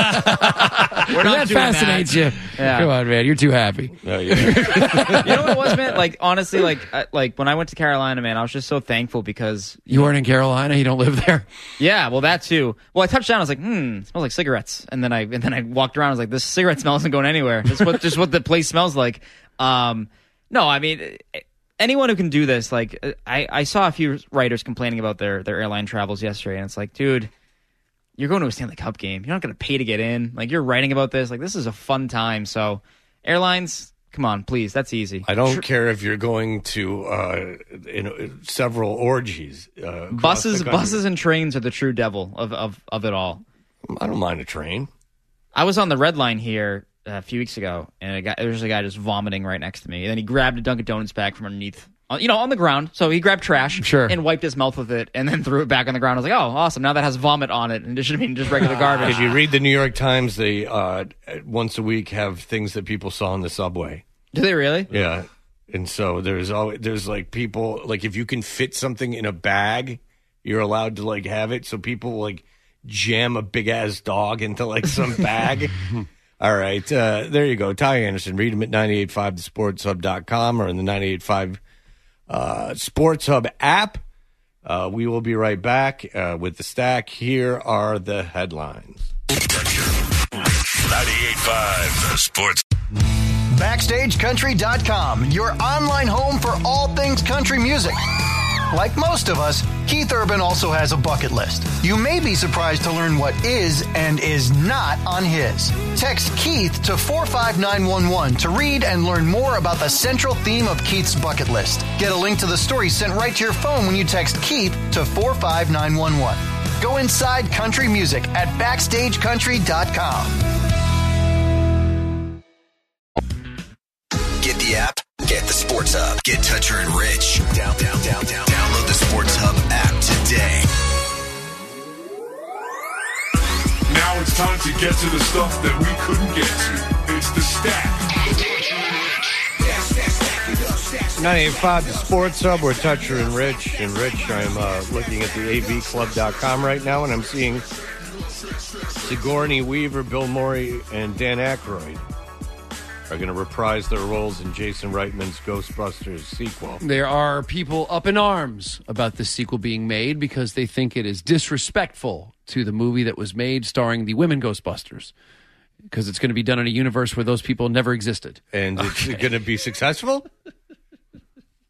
Speaker 9: that
Speaker 1: doing
Speaker 9: fascinates
Speaker 1: that.
Speaker 9: you.
Speaker 1: Yeah.
Speaker 9: Come on, man. You're too happy.
Speaker 3: No, yeah.
Speaker 1: You know what it was, man? Like honestly, like I, like when I went to Carolina, man, I was just so thankful because
Speaker 9: You weren't in Carolina? You don't live there?
Speaker 1: yeah, well that too. Well, I touched down. I was like, hmm, it smells like cigarettes, and then I and then I walked around. I was like, this cigarette smell isn't going anywhere. This is what just what the place smells like. Um, no, I mean, anyone who can do this, like I, I saw a few writers complaining about their their airline travels yesterday, and it's like, dude, you're going to a Stanley Cup game. You're not going to pay to get in. Like you're writing about this. Like this is a fun time. So airlines, come on, please. That's easy.
Speaker 3: I don't care if you're going to uh, you know, several orgies. Uh, across
Speaker 1: Buses,
Speaker 3: the country.
Speaker 1: buses, and trains are the true devil of, of, of it all.
Speaker 3: I don't mind a train.
Speaker 1: I was on the red line here a few weeks ago, and a guy, there was a guy just vomiting right next to me. And then he grabbed a Dunkin' Donuts bag from underneath, uh, you know, on the ground. So he grabbed trash
Speaker 9: Sure.
Speaker 1: and wiped his mouth with it, and then threw it back on the ground. I was like, oh, awesome. Now that has vomit on it, and it should have been just regular garbage.
Speaker 3: Did you read the New York Times? They uh, once a week have things that people saw in the subway.
Speaker 1: Do they really?
Speaker 3: Yeah, and so there's always there's like people like if you can fit something in a bag, you're allowed to like have it. So people like jam a big ass dog into like some bag. All right, uh, there you go. Ty Anderson. Read him at nine eight five the sports hub dot com or in the nine eight five uh, Sports Hub app. Uh, we will be right back uh, with the stack. Here are the headlines.
Speaker 11: ninety-eight point five The Sports.
Speaker 10: Backstage Country dot com, your online home for all things country music. Like most of us, Keith Urban also has a bucket list. You may be surprised to learn what is and is not on his. Text Keith to four five nine one one to read and learn more about the central theme of Keith's bucket list. Get a link to the story sent right to your phone when you text Keith to four five nine one one. Go inside country music at backstage country dot com.
Speaker 2: Get the app, get the Sports Hub, get Toucher and Rich. Down, down, down, down. Download the Sports Hub app today.
Speaker 11: Now it's time to get to the stuff that we couldn't get to. It's the stack.
Speaker 3: ninety-eight point five The Sports Hub. We're Toucher and Rich. And Rich, I'm uh, looking at the A V club dot com right now, and I'm seeing Sigourney Weaver, Bill Murray, and Dan Aykroyd are going to reprise their roles in Jason Reitman's Ghostbusters sequel.
Speaker 9: There are people up in arms about this sequel being made because they think it is disrespectful to the movie that was made starring the women Ghostbusters, because it's going to be done in a universe where those people never existed.
Speaker 3: And it's
Speaker 9: Okay.
Speaker 3: going to be successful?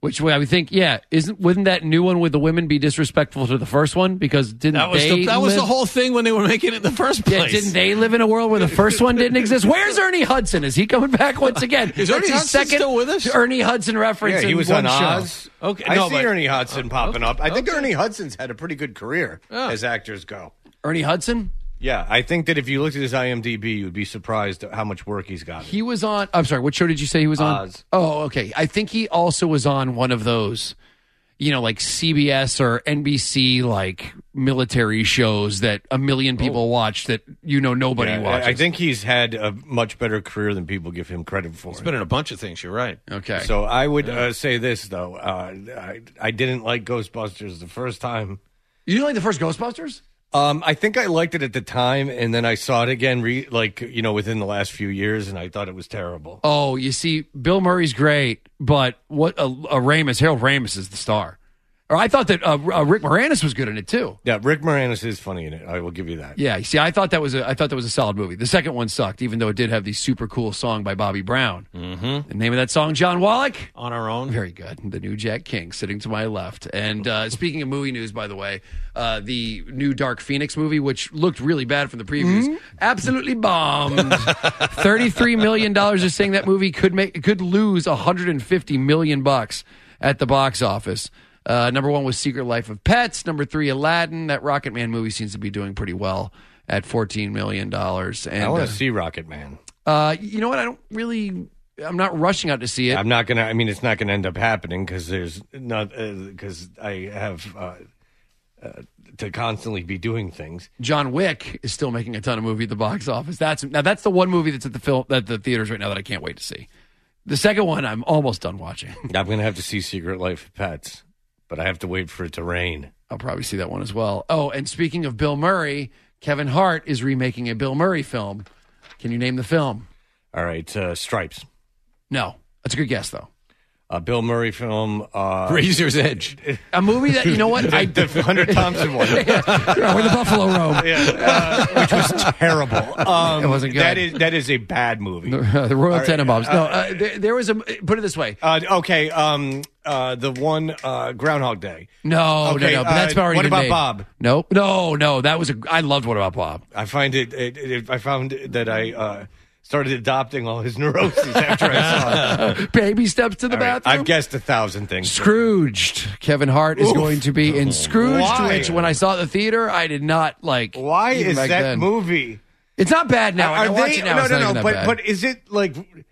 Speaker 9: Which way I would think, yeah, isn't wouldn't that new one with the women be disrespectful to the first one because didn't
Speaker 14: That was
Speaker 9: they
Speaker 14: the, that was
Speaker 9: live,
Speaker 14: the whole thing when they were making it in the first place.
Speaker 9: Yeah, didn't they live in a world where the first one didn't exist? Where's Ernie Hudson? Is he coming back once again?
Speaker 14: Is
Speaker 9: That's
Speaker 14: Ernie
Speaker 9: his
Speaker 14: Hudson
Speaker 9: second
Speaker 14: still with us?
Speaker 9: Ernie Hudson reference.
Speaker 3: Yeah, he
Speaker 9: in
Speaker 3: was
Speaker 9: one
Speaker 3: on
Speaker 9: show.
Speaker 3: Oz.
Speaker 14: Okay,
Speaker 3: I
Speaker 14: no,
Speaker 3: see
Speaker 14: but-
Speaker 3: Ernie Hudson popping up. I think
Speaker 14: okay.
Speaker 3: Ernie Hudson's had a pretty good career as actors go.
Speaker 9: Ernie Hudson?
Speaker 3: Yeah, I think that if you looked at his I M D B, you'd be surprised at how much work he's got.
Speaker 9: He was on. I'm sorry. What show did you say he was on?
Speaker 3: Oz.
Speaker 9: Oh, okay. I think he also was on one of those, you know, like C B S or N B C, like military shows that a million people watch that you know nobody
Speaker 3: Yeah,
Speaker 9: watches.
Speaker 3: I think he's had a much better career than people give him credit for.
Speaker 14: He's been in a bunch of things. You're right.
Speaker 9: Okay.
Speaker 3: So I would uh, say this though: uh, I, I didn't like Ghostbusters the first time.
Speaker 9: You didn't like the first Ghostbusters?
Speaker 3: Um, I think I liked it at the time, and then I saw it again, re- like you know, within the last few years, and I thought it was terrible.
Speaker 9: Oh, you see, Bill Murray's great, but what a, a Ramis, Harold Ramis is the star. Or I thought that uh, uh, Rick Moranis was good in it too.
Speaker 3: Yeah, Rick Moranis is funny in it. I will give you that.
Speaker 9: Yeah, you see, I thought that was a I thought that was a solid movie. The second one sucked, even though it did have the super cool song by Bobby Brown.
Speaker 14: Mm-hmm.
Speaker 9: The name of that song, John Wallach.
Speaker 14: On our own.
Speaker 9: Very good. The new Jack King sitting to my left. And uh, speaking of movie news, by the way, uh, the new Dark Phoenix movie, which looked really bad from the previews,
Speaker 14: Mm-hmm.
Speaker 9: absolutely bombed. Thirty-three million dollars is saying that movie could make could lose one hundred fifty million bucks at the box office. Uh, number one was Secret Life of Pets. Number three, Aladdin. That Rocket Man movie seems to be doing pretty well at fourteen million dollars. And
Speaker 3: I want
Speaker 9: uh,
Speaker 3: to see Rocket Man.
Speaker 9: uh, you know what? I don't really. I'm not rushing out to see it.
Speaker 3: I'm not gonna. I mean, it's not gonna end up happening because there's not because uh, I have uh, uh, to constantly be doing things.
Speaker 9: John Wick is still making a ton of movie at the box office. That's now that's the one movie that's at the film at the theaters right now that I can't wait to see. The second one I'm almost done watching.
Speaker 3: I'm gonna have to see Secret Life of Pets, but I have to wait for it to rain.
Speaker 9: I'll probably see that one as well. Oh, and speaking of Bill Murray, Kevin Hart is remaking a Bill Murray film. Can you name the film?
Speaker 3: All right, uh, Stripes.
Speaker 9: No, that's a good guess though.
Speaker 3: A Bill Murray film, uh,
Speaker 14: Razor's Edge.
Speaker 9: A movie that you know what
Speaker 3: the,
Speaker 9: I
Speaker 3: the Hunter Thompson one,
Speaker 9: yeah, where the Buffalo roam.
Speaker 3: yeah, uh, which was terrible. Um,
Speaker 9: It wasn't good.
Speaker 3: That is that is a bad movie.
Speaker 9: The, the Royal
Speaker 3: All right,
Speaker 9: Tenenbaums. No,
Speaker 3: uh,
Speaker 9: uh, there, there was a. Put it this way.
Speaker 3: Uh, okay, um, uh, the one uh, Groundhog Day.
Speaker 9: No,
Speaker 3: Okay,
Speaker 9: no, no. But that's
Speaker 3: uh,
Speaker 9: already
Speaker 3: What
Speaker 9: been
Speaker 3: About
Speaker 9: made.
Speaker 3: Bob?
Speaker 9: No, no, no. That was a. I loved What About Bob.
Speaker 3: I find it. it, it I found that I uh, started adopting all his neuroses after I saw it.
Speaker 9: Baby steps to the
Speaker 3: All right,
Speaker 9: bathroom.
Speaker 3: I've guessed a thousand things.
Speaker 9: Scrooged. Kevin Hart is
Speaker 3: Oof.
Speaker 9: going to be in Scrooged,
Speaker 3: Why?
Speaker 9: which when I saw it at the theater, I did not like.
Speaker 3: Why
Speaker 9: even
Speaker 3: is
Speaker 9: back
Speaker 3: that
Speaker 9: then.
Speaker 3: movie?
Speaker 9: It's not bad now.
Speaker 3: Are
Speaker 9: I watch
Speaker 3: they?
Speaker 9: it now.
Speaker 3: No,
Speaker 9: it's
Speaker 3: no,
Speaker 9: not
Speaker 3: no.
Speaker 9: even that
Speaker 3: But
Speaker 9: bad.
Speaker 3: but is it like?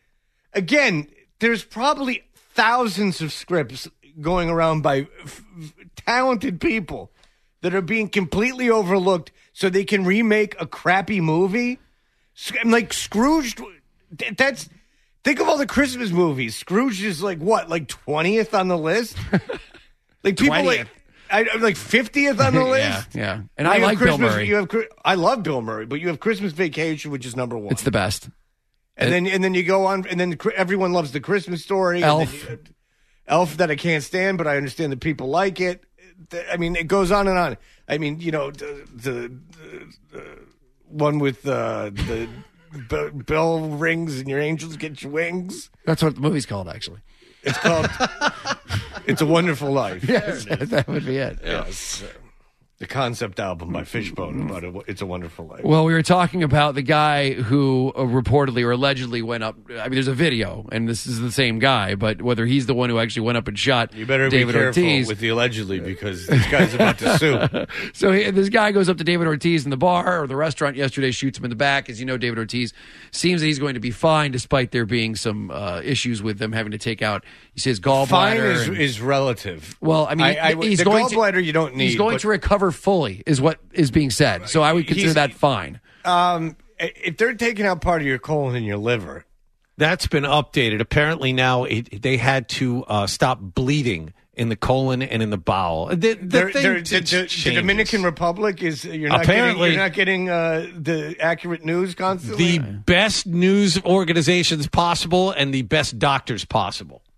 Speaker 3: Again, there's probably thousands of scripts going around by f- f- talented people that are being completely overlooked, so they can remake a crappy movie. Sc- I'm like Scrooge. th- That's think of all the Christmas movies. Scrooge is like what, like twentieth on the list. Like people like.
Speaker 9: twentieth.
Speaker 3: I, I'm like fiftieth on the
Speaker 9: yeah,
Speaker 3: list.
Speaker 9: yeah. And
Speaker 3: You
Speaker 9: I
Speaker 3: have
Speaker 9: like Bill
Speaker 3: Christmas,
Speaker 9: Murray.
Speaker 3: You have, Chri- I love Bill Murray, but you have Christmas Vacation, which is number one.
Speaker 9: It's the best.
Speaker 3: and then and then you go on, and then cri- everyone loves the Christmas Story. and
Speaker 9: Elf.
Speaker 3: then you- Elf that I can't stand, but I understand that people like it. Th- I mean, it goes on and on. I mean, you know, the, the, the one with uh, the b- bell rings and your angels get your wings.
Speaker 9: That's what the movie's called, actually.
Speaker 3: It's called It's a Wonderful Life.
Speaker 9: Yes, that would be it.
Speaker 3: Yes. The concept album by Fishbone about a, It's a Wonderful Life.
Speaker 9: Well, we were talking about the guy who uh, reportedly or allegedly went up. I mean, there's a video, and this is the same guy, but whether he's the one who actually went up and shot
Speaker 3: You better
Speaker 9: David
Speaker 3: be careful
Speaker 9: Ortiz.
Speaker 3: with the allegedly, because this guy's about to sue.
Speaker 9: So he, this guy goes up to David Ortiz in the bar or the restaurant yesterday, shoots him in the back. As you know, David Ortiz seems that he's going to be fine, despite there being some uh, issues with them having to take out, he says, gallbladder.
Speaker 3: Fine is,
Speaker 9: and-
Speaker 3: is relative.
Speaker 9: well, I mean,
Speaker 3: I, I,
Speaker 9: he's
Speaker 3: the
Speaker 9: going to,
Speaker 3: gallbladder you don't need.
Speaker 9: he's going
Speaker 3: but,
Speaker 9: to recover fully, is what is being said. So I would consider
Speaker 3: He's-
Speaker 9: that fine.
Speaker 3: um, if they're taking out part of your colon and your liver,
Speaker 14: That's been updated. Apparently now it, they had to uh, stop bleeding in the colon and in the bowel. The, the,
Speaker 3: they're,
Speaker 14: thing
Speaker 3: they're, the,
Speaker 14: changes.
Speaker 3: the, the Dominican Republic is you're not
Speaker 14: Apparently-
Speaker 3: getting, you're not getting uh, the accurate news constantly.
Speaker 14: the best news organizations possible and the best doctors possible.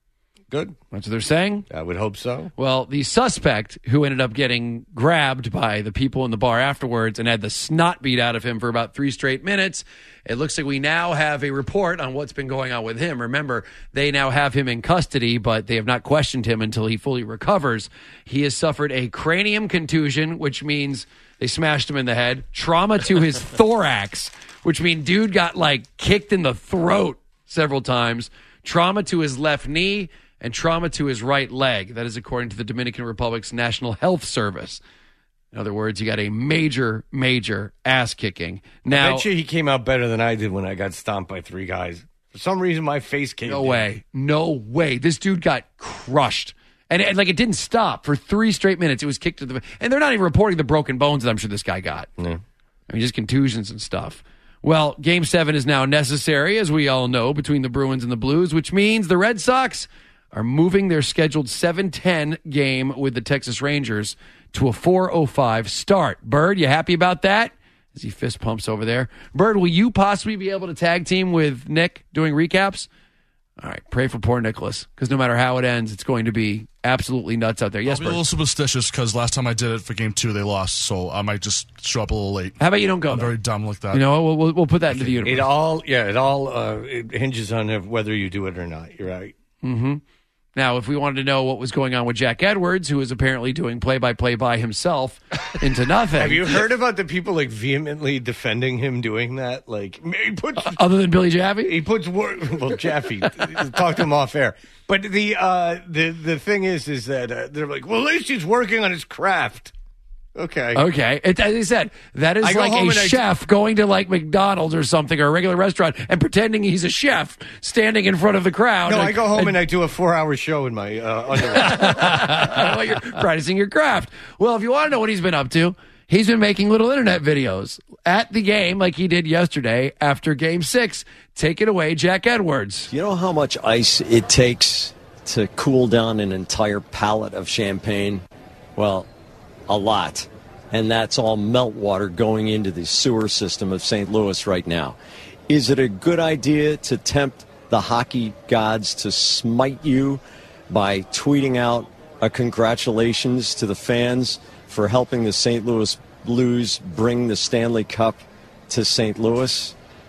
Speaker 3: Good.
Speaker 9: That's what they're saying?
Speaker 3: I would hope so.
Speaker 9: Well, the suspect who ended up getting grabbed by the people in the bar afterwards and had the snot beat out of him for about three straight minutes, it looks like we now have a report on what's been going on with him. Remember, they now have him in custody, but they have not questioned him until he fully recovers. He has suffered a cranium contusion, which means they smashed him in the head, trauma to his thorax, which means dude got like kicked in the throat several times, trauma to his left knee, and trauma to his right leg. That is according to the Dominican Republic's National Health Service. In other words, he got a major, major ass kicking. Now,
Speaker 3: I bet you he came out better than I did when I got stomped by three guys. For some reason, my face came
Speaker 9: No
Speaker 3: in.
Speaker 9: way. No way. This dude got crushed. And, and like it didn't stop for three straight minutes. It was kicked to the... And they're not even reporting the broken bones that I'm sure this guy got.
Speaker 3: Yeah.
Speaker 9: I mean, just contusions and stuff. Well, Game seven is now necessary, as we all know, between the Bruins and the Blues, which means the Red Sox are moving their scheduled seven ten game with the Texas Rangers to a four oh five start. Bird, you happy about that? As he fist pumps over there. Bird, will you possibly be able to tag team with Nick doing recaps? All right, pray for poor Nicholas, because no matter how it ends, it's going to be absolutely nuts out there. Yes,
Speaker 15: I'll be a little superstitious because last time I did it for game two, they lost, so I might just show up a little late.
Speaker 9: How about you don't go?
Speaker 15: I'm
Speaker 9: though?
Speaker 15: very dumb like that.
Speaker 9: You know, we'll, we'll, we'll put that into the universe.
Speaker 3: It all, yeah, it all uh, it hinges on if- whether you do it or not. You're right.
Speaker 9: Mm-hmm. Now, if we wanted to know what was going on with Jack Edwards, who is apparently doing play-by-play by himself into nothing.
Speaker 3: Have you heard about the people like vehemently defending him doing that? Like, he puts
Speaker 9: other than Billy Jaffe,
Speaker 3: he puts wor- well Jaffe talk to him off air. But the uh, the the thing is, is that uh, they're like, well, at least he's working on his craft. Okay.
Speaker 9: Okay. It, as I said, that is
Speaker 3: I go
Speaker 9: like
Speaker 3: home
Speaker 9: a
Speaker 3: and I-
Speaker 9: chef going to like McDonald's or something or a regular restaurant and pretending he's a chef standing in front of the crowd.
Speaker 3: No,
Speaker 9: and,
Speaker 3: I go home and I do a four-hour show in my uh, underwear.
Speaker 9: while you're practicing your craft. Well, if you want to know what he's been up to, he's been making little internet videos at the game like he did yesterday after game six. Take it away, Jack Edwards.
Speaker 16: You know how much ice it takes to cool down an entire pallet of champagne? Well, a lot. And that's all meltwater going into the sewer system of Saint Louis right now. Is it a good idea to tempt the hockey gods to smite you by tweeting out a congratulations to the fans for helping the Saint Louis Blues bring the Stanley Cup to Saint Louis?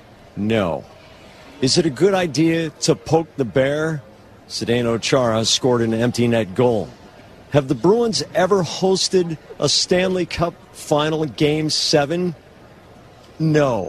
Speaker 16: No. Is it a good idea to poke the bear? Zdeno Chara scored an empty net goal. Have the Bruins ever hosted a Stanley Cup final game seven? No.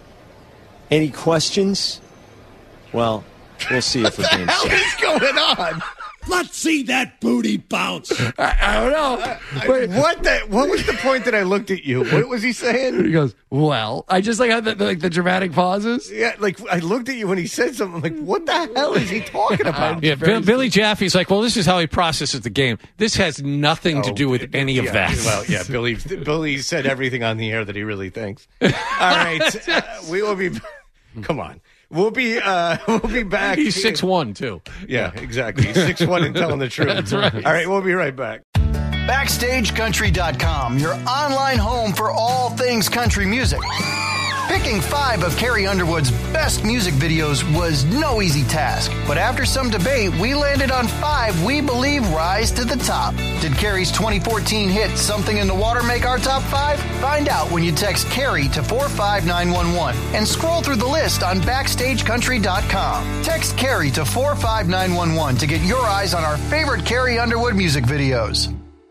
Speaker 16: Any questions? Well, we'll see you for game
Speaker 3: What the
Speaker 16: six.
Speaker 3: hell is going on?
Speaker 17: Let's see that booty bounce.
Speaker 9: I, I don't know.
Speaker 3: I- what the? What was the point that I looked at you? What was he saying?
Speaker 9: He goes, well, I just like how the, the, like the dramatic pauses.
Speaker 3: Yeah, like I looked at you when he said something. I'm like, what the hell is he talking about?
Speaker 14: Yeah, Bill, Billy Jaffe's like, well, this is how he processes the game. This has nothing to do with any of
Speaker 3: yeah,
Speaker 14: that.
Speaker 3: Well, yeah, Billy. Billy said everything on the air that he really thinks. All right, uh, we will be. Come on. We'll be uh, we'll be back.
Speaker 14: He's six one too.
Speaker 3: Yeah, exactly. He's six one and telling the truth.
Speaker 14: That's right.
Speaker 3: All right, we'll be right back.
Speaker 10: Backstage Country dot com, your online home for all things country music. Picking five of Carrie Underwood's best music videos was no easy task, but after some debate, we landed on five we believe rise to the top. Did Carrie's twenty fourteen hit Something in the Water make our top five? Find out when you text Carrie to four five nine one one and scroll through the list on Backstage Country dot com. Text Carrie to four five nine one one to get your eyes on our favorite Carrie Underwood music videos.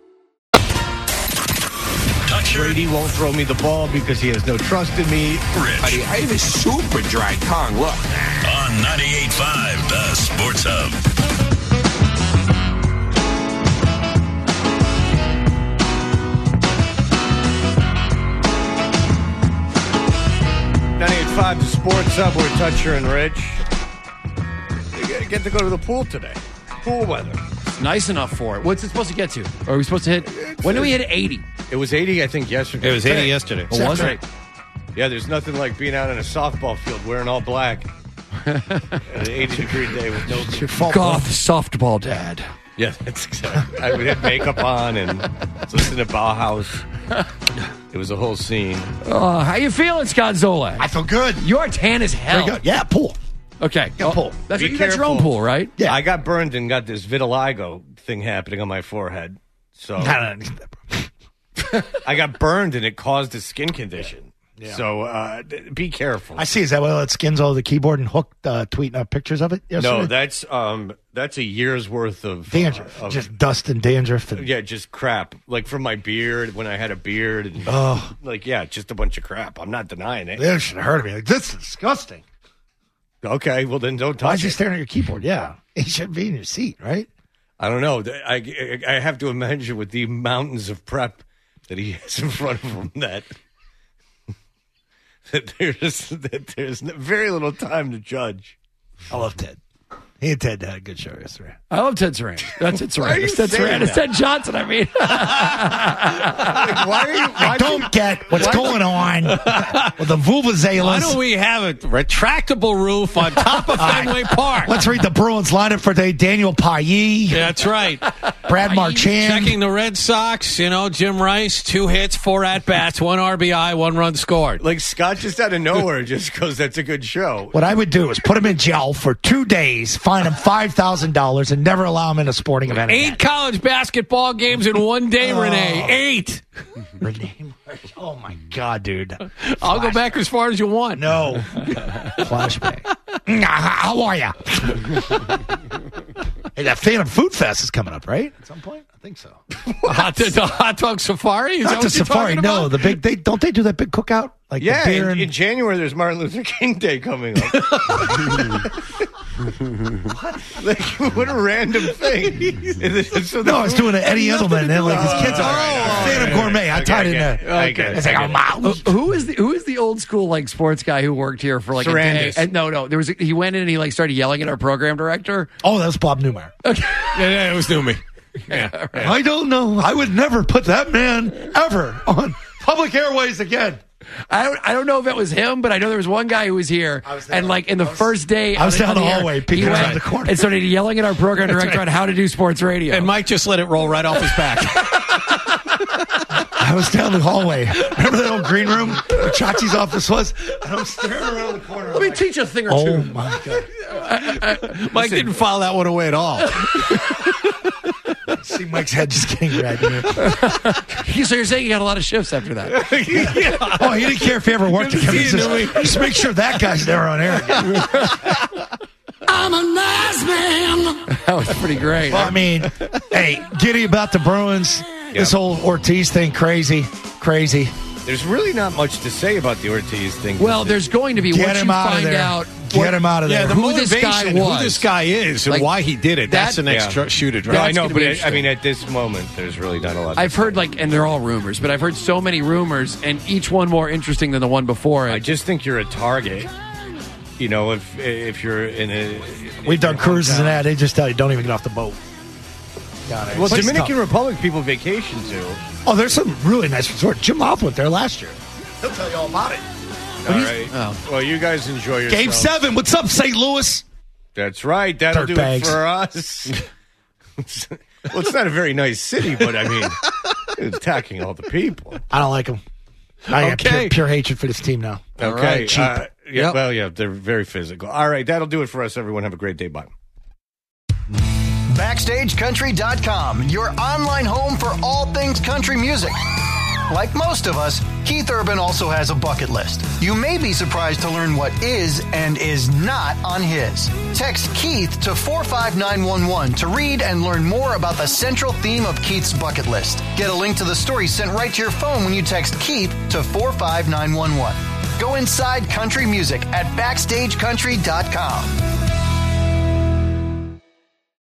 Speaker 3: Brady won't throw me the ball because he has no trust in me.
Speaker 18: Rich. I have a super dry tongue. Look.
Speaker 19: On ninety-eight point five, the Sports Hub.
Speaker 3: ninety-eight point five, the Sports Hub. We're Toucher and Rich. You get to go to the pool today. Pool weather.
Speaker 9: It's nice enough for it. What's it supposed to get to? Are we supposed to hit? When do we hit eighty?
Speaker 3: It was eighty, I think, yesterday.
Speaker 14: It was eighty yesterday.
Speaker 9: Oh, was it?
Speaker 3: Yeah, there's nothing like being out in a softball field wearing all black. An eighty degree day with no
Speaker 9: Goth softball dad.
Speaker 3: Yeah, that's exactly. I would have makeup on and listen to Bauhaus. It was a whole scene.
Speaker 9: Uh, how you feeling, Scott Zola?
Speaker 17: I feel good.
Speaker 9: You're tan as hell.
Speaker 17: Very good. Yeah, pool.
Speaker 9: Okay.
Speaker 3: Yeah,
Speaker 9: Oh,
Speaker 3: pool.
Speaker 9: That's,
Speaker 3: Be
Speaker 9: that's your own
Speaker 3: careful.
Speaker 9: pool, right?
Speaker 3: Yeah. I got burned and got this vitiligo thing happening on my forehead. So I got burned and it caused a skin condition.
Speaker 20: Yeah.
Speaker 3: So uh, be careful.
Speaker 20: I see. Is that why it skins all over the keyboard and Hook uh, tweeting out pictures of it yesterday?
Speaker 3: No, that's um, that's a year's worth of
Speaker 20: dandruff,
Speaker 3: uh, of,
Speaker 20: just dust and dandruff. And,
Speaker 3: yeah, just crap. Like from my beard when I had a beard. And,
Speaker 20: oh,
Speaker 3: like yeah, just a bunch of crap. I'm not denying it.
Speaker 20: They should have heard of me. Like, this is disgusting.
Speaker 3: Okay, well then don't touch
Speaker 20: Why is he
Speaker 3: it.
Speaker 20: staring at your keyboard? Yeah, he should be in your seat, right?
Speaker 3: I don't know. I, I have to imagine with the mountains of prep that he has in front of him that that there's that there's very little time to judge.
Speaker 20: I love Ted. He and Ted had a good show yesterday.
Speaker 9: I love Ted Saran. That's Ted
Speaker 3: Why are
Speaker 9: Saran.
Speaker 3: you
Speaker 9: It's Ted
Speaker 3: saying
Speaker 9: Saran. It's
Speaker 3: that?
Speaker 9: Ted Johnson, I mean.
Speaker 3: Like, why are you? Why
Speaker 20: I don't get what's
Speaker 3: why-
Speaker 20: going on with the vuvuzelas.
Speaker 14: Why don't we have a retractable roof on top of Fenway Park?
Speaker 20: Let's read the Bruins lineup for today. Daniel Payet.
Speaker 14: That's right.
Speaker 20: Brad Marchand.
Speaker 14: Checking the Red Sox, you know, Jim Rice, two hits, four at-bats, one R B I, one run scored.
Speaker 3: Like Scott just out of nowhere just goes, that's a good show.
Speaker 20: What I would do is put him in jail for two days, fine him five thousand dollars, and never allow him in a sporting event
Speaker 14: Eight
Speaker 20: again.
Speaker 14: college basketball games in one day,
Speaker 20: Oh.
Speaker 14: Renee. Eight.
Speaker 20: Renee, oh my God, dude!
Speaker 14: I'll go back as far as you want.
Speaker 20: No flashback. Mm, How are ya? Hey, that Phantom Food Fest is coming up, right? At some point, I think so.
Speaker 14: Hot, the hot dog safari? Is that
Speaker 20: Not the
Speaker 14: what you're
Speaker 20: safari.
Speaker 14: talking
Speaker 20: No,
Speaker 14: about?
Speaker 20: the big. They don't they do that big cookout? Like
Speaker 3: Yeah,
Speaker 20: the beer
Speaker 3: in,
Speaker 20: and
Speaker 3: in January there's Martin Luther King Day coming up. what? Like, what a random thing. So
Speaker 20: no, I was doing an Eddie Edelman and like his kids are
Speaker 3: Oh,
Speaker 20: Phantom
Speaker 3: okay,
Speaker 20: Gourmet. I
Speaker 3: okay,
Speaker 20: tied
Speaker 3: I
Speaker 20: in
Speaker 3: get
Speaker 20: there.
Speaker 3: it. I get it.
Speaker 20: It's like,
Speaker 3: I
Speaker 20: oh,
Speaker 3: get
Speaker 20: wow.
Speaker 9: Uh, who is the who is the old school like sports guy who worked here for like
Speaker 3: Sarandis.
Speaker 9: a day? And no, no, there was a, he went in and he like started yelling at our program director.
Speaker 20: Oh, that was Bob Newmeyer.
Speaker 14: Yeah, yeah, it was new me.
Speaker 9: Yeah, right.
Speaker 20: I don't know. I would never put that man ever on public airways again.
Speaker 9: I don't, I don't know if it was him, but I know there was one guy who was here, and like in the first day,
Speaker 20: I was
Speaker 9: on
Speaker 20: down
Speaker 9: on
Speaker 20: the
Speaker 9: air,
Speaker 20: hallway, peeking
Speaker 9: he
Speaker 20: around
Speaker 9: went
Speaker 20: the corner.
Speaker 9: and started yelling at our program director on how to do sports radio.
Speaker 14: And Mike just let it roll right off his back.
Speaker 20: I was down the hallway. Remember that old green room where Chachi's office was? And I'm staring around the corner.
Speaker 9: Let me teach you a thing or
Speaker 20: Oh
Speaker 9: two.
Speaker 20: my God.
Speaker 14: Mike didn't file that one away at all.
Speaker 20: See Mike's head just getting red.
Speaker 9: So you're saying you got a lot of shifts after that?
Speaker 20: Yeah. Oh, he didn't care if he ever worked again. He says, just make sure that guy's never on air again.
Speaker 17: I'm a nice man.
Speaker 9: That was pretty great.
Speaker 20: Well, I mean, hey, giddy about the Bruins. This whole Ortiz thing, crazy, crazy.
Speaker 3: There's really not much to say about the Ortiz thing.
Speaker 9: Well, there's going to be
Speaker 20: Get
Speaker 9: once
Speaker 20: him
Speaker 9: you
Speaker 20: out of
Speaker 9: find
Speaker 20: there.
Speaker 9: out
Speaker 20: Get
Speaker 9: what-
Speaker 20: him out of there.
Speaker 14: Yeah, the
Speaker 9: Who this guy
Speaker 14: motivation,
Speaker 9: was.
Speaker 14: who this guy is, and
Speaker 9: Like,
Speaker 14: why he did it. That's
Speaker 9: that-
Speaker 14: the next
Speaker 3: yeah.
Speaker 14: tr- shoot to
Speaker 3: No,
Speaker 14: drop.
Speaker 3: I know,
Speaker 9: gonna
Speaker 3: but
Speaker 9: be
Speaker 3: I, I
Speaker 9: interesting.
Speaker 3: mean, at this moment, there's really not a lot.
Speaker 9: I've
Speaker 3: to
Speaker 9: heard
Speaker 3: say.
Speaker 9: like, and they're all rumors, but I've heard so many rumors, and each one more interesting than the one before it.
Speaker 3: I just think you're a target. You know, if if you're in a,
Speaker 20: We've done
Speaker 3: your
Speaker 20: cruises and
Speaker 3: hometown.
Speaker 20: that. They just tell you, don't even get off the boat. God,
Speaker 3: Well,
Speaker 20: it's
Speaker 3: Dominican
Speaker 20: tough.
Speaker 3: Republic people vacation to.
Speaker 20: Oh, there's some really nice resorts. Jim Hoff went there last year. He'll tell you all about it.
Speaker 3: All right.
Speaker 9: Oh.
Speaker 3: Well, you guys enjoy yourselves.
Speaker 20: Game seven. What's up, Saint Louis?
Speaker 3: That's right. That'll do
Speaker 20: Dirtbags.
Speaker 3: it for us. Well, it's not a very nice city, but I mean, it's attacking all the people.
Speaker 20: I don't like them. I have
Speaker 3: Okay.
Speaker 20: pure, pure hatred for this team now.
Speaker 3: Okay.
Speaker 20: right, cheap.
Speaker 3: Uh, yeah,
Speaker 20: Yep.
Speaker 3: Well, yeah, they're very physical. All right. That'll do it for us, everyone. Have a great day. Bye.
Speaker 10: Backstage Country dot com, your online home for all things country music. Like most of us, Keith Urban also has a bucket list. You may be surprised to learn what is and is not on his. Text Keith to four five nine one one to read and learn more about the central theme of Keith's bucket list. Get a link to the story sent right to your phone when you text Keith to four five nine one one. Go inside country music at Backstage Country dot com.